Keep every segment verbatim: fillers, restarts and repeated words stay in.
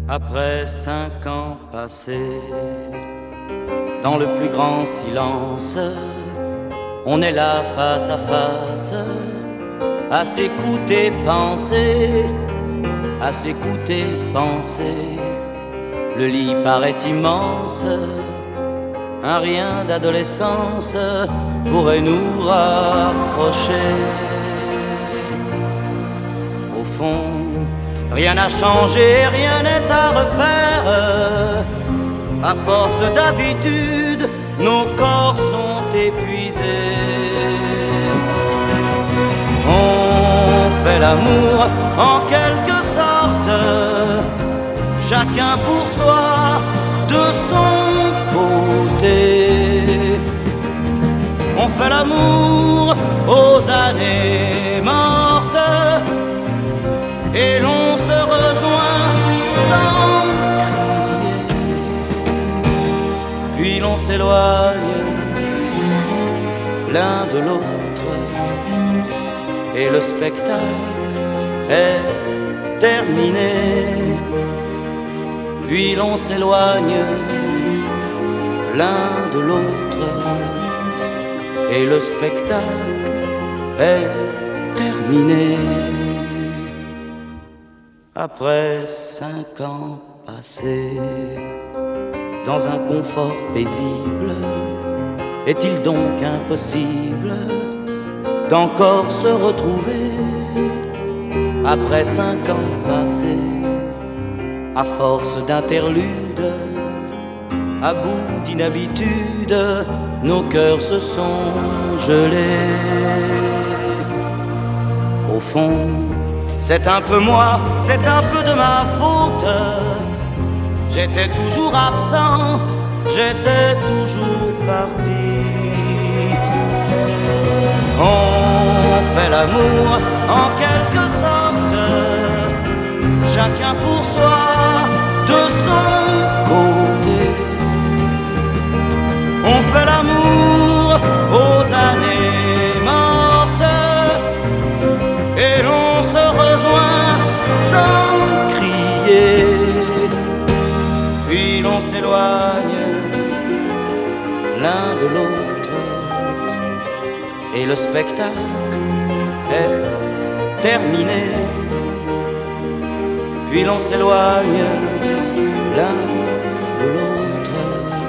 Après cinq ans passés dans le plus grand silence, on est là face à face, à s'écouter penser, à s'écouter penser. Le lit paraît immense, un rien d'adolescence pourrait nous rapprocher. Au fond, rien n'a changé, rien n'est à refaire. À force d'habitude, nos corps sont épuisés. On fait l'amour en quelque sorte, chacun pour soi, de son côté. On fait l'amour aux années mortes et l'on se rejoint sans crier. Puis l'on s'éloigne l'un de l'autre et le spectacle est terminé. Puis l'on s'éloigne l'un de l'autre et le spectacle est terminé. Après cinq ans passés dans un confort paisible, est-il donc impossible d'encore se retrouver? Après cinq ans passés, à force d'interludes, à bout d'inhabitude, nos cœurs se sont gelés. Au fond, c'est un peu moi, c'est un peu de ma faute. J'étais toujours absent, j'étais toujours parti. On fait l'amour en quelque sorte, chacun pour soi, de son côté. On fait l'amour aux années mortes et l'on se rejoint sans crier. Puis l'on s'éloigne l'un de l'autre et le spectacle est terminé. Puis l'on s'éloigne l'un de l'autre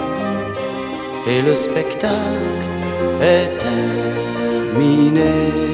et le spectacle est terminé.